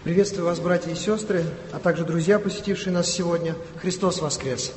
Приветствую вас, братья и сестры, а также друзья, посетившие нас сегодня. Христос воскрес!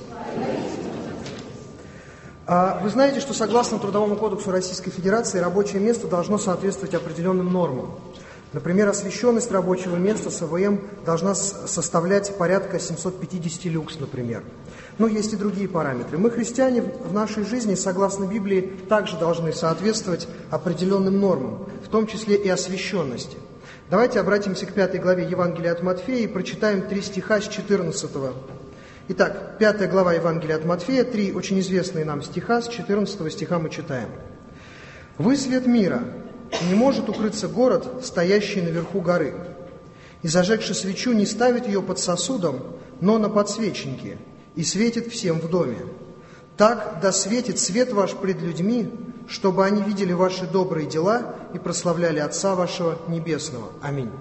Вы знаете, что согласно Трудовому кодексу Российской Федерации рабочее место должно соответствовать определенным нормам. Например, освещенность рабочего места с АВМ должна составлять порядка 750 люкс, например. Но есть и другие параметры. Мы, христиане, в нашей жизни, согласно Библии, также должны соответствовать определенным нормам, в том числе и освещенности. Давайте обратимся к 5 главе Евангелия от Матфея и прочитаем 3 стиха с 14. Итак, 5 глава Евангелия от Матфея, 3 очень известные нам стиха, с 14 стиха мы читаем. «Вы свет мира, и не может укрыться город, стоящий наверху горы. И, зажегши свечу, не ставит ее под сосудом, но на подсвечнике, и светит всем в доме. Так да светит свет ваш пред людьми, чтобы они видели ваши добрые дела и прославляли Отца вашего Небесного. Аминь».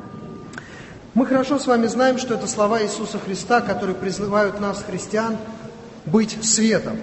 Мы хорошо с вами знаем, что это слова Иисуса Христа, которые призывают нас, христиан, быть светом.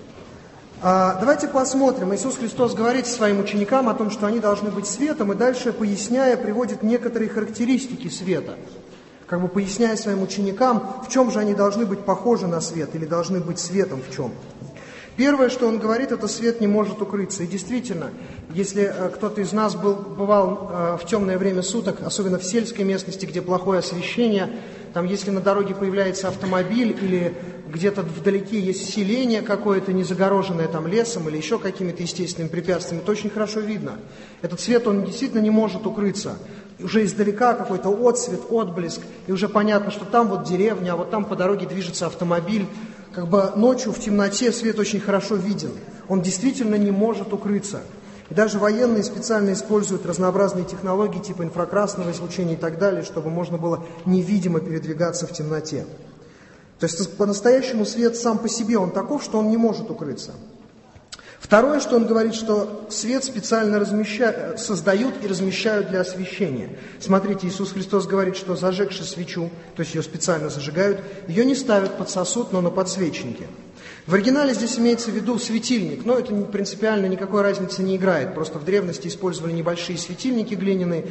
Давайте посмотрим. Иисус Христос говорит своим ученикам о том, что они должны быть светом, и дальше, поясняя, приводит некоторые характеристики света, как бы поясняя своим ученикам, в чем же они должны быть похожи на свет, или должны быть светом в чем. Первое, что он говорит, это свет не может укрыться. И действительно, если кто-то из нас бывал в темное время суток, особенно в сельской местности, где плохое освещение, там, если на дороге появляется автомобиль или где-то вдалеке есть селение какое-то, не загороженное там лесом или еще какими-то естественными препятствиями, то очень хорошо видно. Этот свет, он действительно не может укрыться. Уже издалека какой-то отсвет, отблеск, и уже понятно, что там вот деревня, а вот там по дороге движется автомобиль. Как бы ночью в темноте свет очень хорошо виден. Он действительно не может укрыться. И даже военные специально используют разнообразные технологии типа инфракрасного излучения и так далее, чтобы можно было невидимо передвигаться в темноте. То есть по-настоящему свет сам по себе, он таков, что он не может укрыться. Второе, что он говорит, что свет специально создают и размещают для освещения. Смотрите, Иисус Христос говорит, что зажегши свечу, то есть ее специально зажигают, ее не ставят под сосуд, но на подсвечнике. В оригинале здесь имеется в виду светильник, но это принципиально никакой разницы не играет. Просто в древности использовали небольшие светильники глиняные.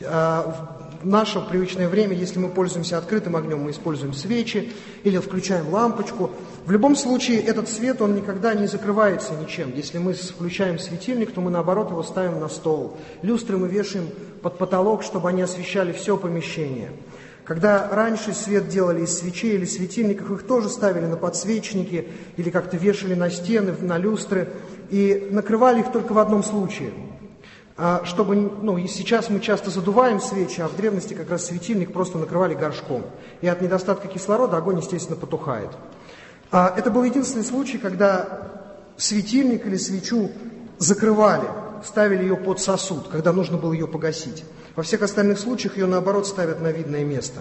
В наше привычное время, если мы пользуемся открытым огнем, мы используем свечи или включаем лампочку. В любом случае, этот свет, он никогда не закрывается ничем. Если мы включаем светильник, то мы, наоборот, его ставим на стол. Люстры мы вешаем под потолок, чтобы они освещали все помещение. Когда раньше свет делали из свечей или светильников, их тоже ставили на подсвечники или как-то вешали на стены, на люстры, и накрывали их только в одном случае. Чтобы, и сейчас мы часто задуваем свечи, а в древности как раз светильник просто накрывали горшком. И от недостатка кислорода огонь, естественно, потухает. Это был единственный случай, когда светильник или свечу закрывали, ставили ее под сосуд, когда нужно было ее погасить. Во всех остальных случаях ее, наоборот, ставят на видное место.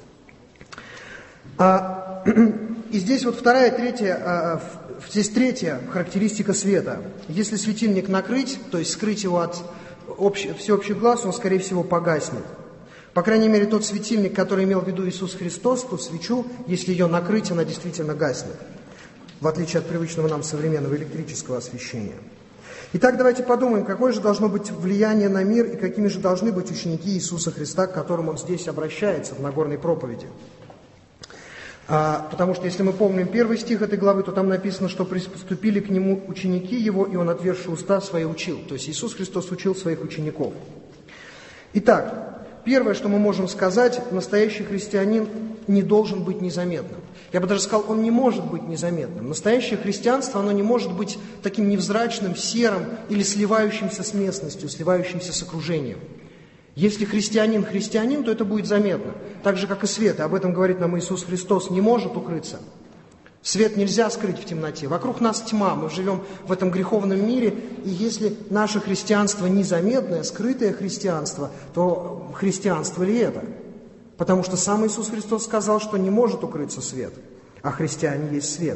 И здесь вот здесь третья характеристика света. Если светильник накрыть, то есть скрыть его от всеобщих глаз, он, скорее всего, погаснет. По крайней мере, тот светильник, который имел в виду Иисус Христос, ту свечу, если ее накрыть, она действительно гаснет, в отличие от привычного нам современного электрического освещения. Итак, давайте подумаем, какое же должно быть влияние на мир и какими же должны быть ученики Иисуса Христа, к которым Он здесь обращается в Нагорной проповеди. Потому что, если мы помним первый стих этой главы, то там написано, что приступили к Нему ученики Его, и Он, отверши уста свои, учил. То есть Иисус Христос учил своих учеников. Итак, первое, что мы можем сказать, настоящий христианин не должен быть незаметным. Я бы даже сказал, он не может быть незаметным. Настоящее христианство, оно не может быть таким невзрачным, серым или сливающимся с местностью, сливающимся с окружением. Если христианин, то это будет заметно. Так же, как и свет. И об этом говорит нам Иисус Христос. Не может укрыться. Свет нельзя скрыть в темноте. Вокруг нас тьма. Мы живем в этом греховном мире. И если наше христианство незаметное, скрытое христианство, то христианство ли это? Потому что сам Иисус Христос сказал, что не может укрыться свет. А христиане есть свет.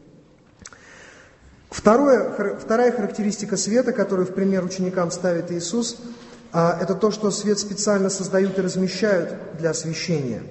Вторая характеристика света, которую в пример ученикам ставит Иисус, это то, что свет специально создают и размещают для освещения.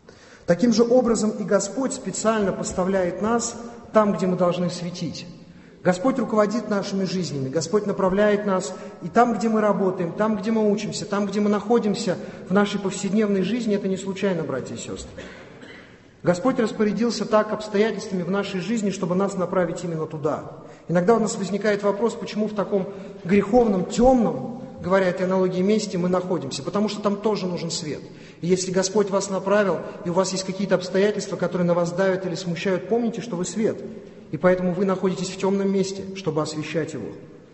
Таким же образом и Господь специально поставляет нас там, где мы должны светить. Господь руководит нашими жизнями, Господь направляет нас и там, где мы работаем, там, где мы учимся, там, где мы находимся в нашей повседневной жизни, это не случайно, братья и сестры. Господь распорядился так обстоятельствами в нашей жизни, чтобы нас направить именно туда. Иногда у нас возникает вопрос, почему в таком греховном, темном, говоря этой аналогии, месте мы находимся, потому что там тоже нужен свет. И если Господь вас направил, и у вас есть какие-то обстоятельства, которые на вас давят или смущают, помните, что вы свет. И поэтому вы находитесь в темном месте, чтобы освещать его.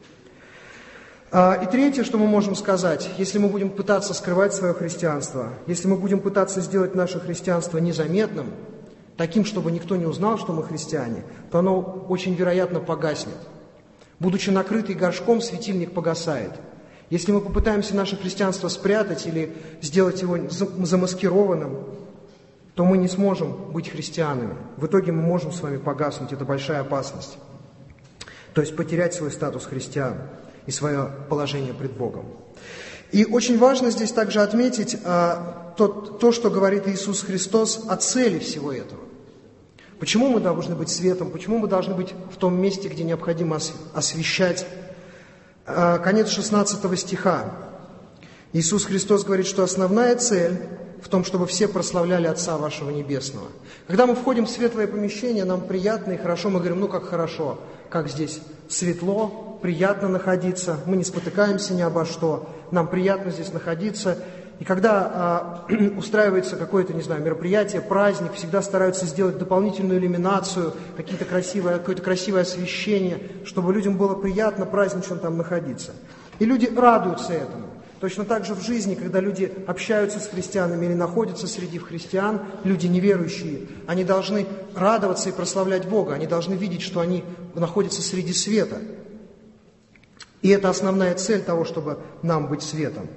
И третье, что мы можем сказать, если мы будем пытаться скрывать свое христианство, если мы будем пытаться сделать наше христианство незаметным, таким, чтобы никто не узнал, что мы христиане, то оно очень вероятно погаснет. Будучи накрытый горшком, светильник погасает. Если мы попытаемся наше христианство спрятать или сделать его замаскированным, то мы не сможем быть христианами. В итоге мы можем с вами погаснуть, это большая опасность. То есть потерять свой статус христиан и свое положение пред Богом. И очень важно здесь также отметить то, что говорит Иисус Христос о цели всего этого. Почему мы должны быть светом, почему мы должны быть в том месте, где необходимо освещать. Конец 16 стиха. Иисус Христос говорит, что основная цель в том, чтобы все прославляли Отца вашего Небесного. Когда мы входим в светлое помещение, нам приятно и хорошо, мы говорим, как хорошо, как здесь светло, приятно находиться, мы не спотыкаемся ни обо что, нам приятно здесь находиться. И когда устраивается какое-то, мероприятие, праздник, всегда стараются сделать дополнительную иллюминацию, какое-то красивое освещение, чтобы людям было приятно празднично там находиться. И люди радуются этому. Точно так же в жизни, когда люди общаются с христианами или находятся среди христиан, люди неверующие, они должны радоваться и прославлять Бога, они должны видеть, что они находятся среди света. И это основная цель того, чтобы нам быть светом.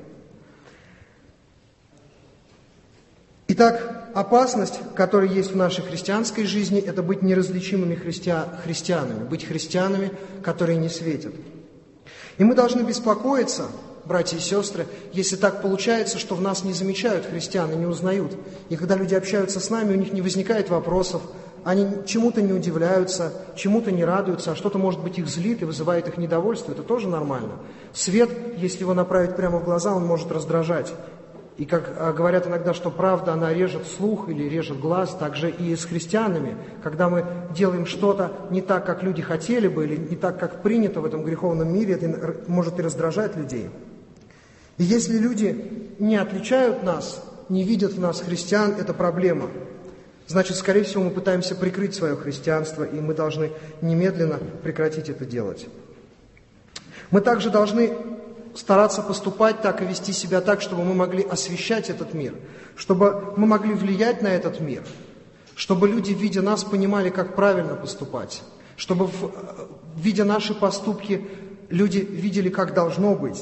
Итак, опасность, которая есть в нашей христианской жизни, это быть неразличимыми христианами, быть христианами, которые не светят. И мы должны беспокоиться, братья и сестры, если так получается, что в нас не замечают христиан и не узнают. И когда люди общаются с нами, у них не возникает вопросов, они чему-то не удивляются, чему-то не радуются, а что-то, может быть, их злит и вызывает их недовольство, это тоже нормально. Свет, если его направить прямо в глаза, он может раздражать. И как говорят иногда, что правда, она режет слух или режет глаз, так же и с христианами. Когда мы делаем что-то не так, как люди хотели бы, или не так, как принято в этом греховном мире, это может и раздражать людей. И если люди не отличают нас, не видят в нас христиан, это проблема. Значит, скорее всего, мы пытаемся прикрыть свое христианство, и мы должны немедленно прекратить это делать. Мы также должны стараться поступать так и вести себя так, чтобы мы могли освещать этот мир, чтобы мы могли влиять на этот мир, чтобы люди, видя нас, понимали, как правильно поступать, чтобы, видя наши поступки, люди видели, как должно быть.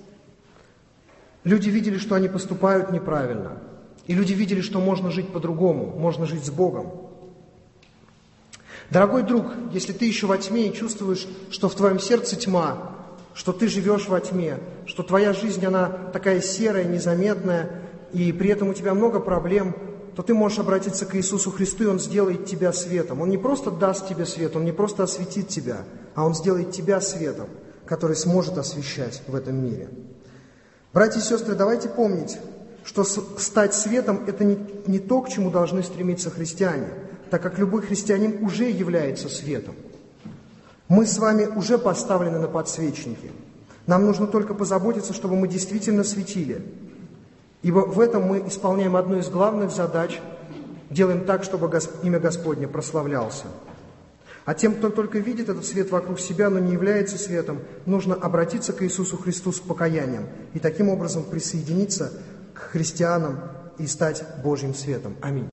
Люди видели, что они поступают неправильно, и люди видели, что можно жить по-другому, можно жить с Богом. Дорогой друг, если ты еще во тьме и чувствуешь, что в твоем сердце тьма, что ты живешь во тьме, что твоя жизнь, она такая серая, незаметная, и при этом у тебя много проблем, то ты можешь обратиться к Иисусу Христу, и Он сделает тебя светом. Он не просто даст тебе свет, Он не просто осветит тебя, а Он сделает тебя светом, который сможет освещать в этом мире. Братья и сестры, давайте помнить, что стать светом – это не то, к чему должны стремиться христиане, так как любой христианин уже является светом. Мы с вами уже поставлены на подсвечники. Нам нужно только позаботиться, чтобы мы действительно светили. Ибо в этом мы исполняем одну из главных задач, делаем так, чтобы имя Господне прославлялся. А тем, кто только видит этот свет вокруг себя, но не является светом, нужно обратиться к Иисусу Христу с покаянием и таким образом присоединиться к христианам и стать Божьим светом. Аминь.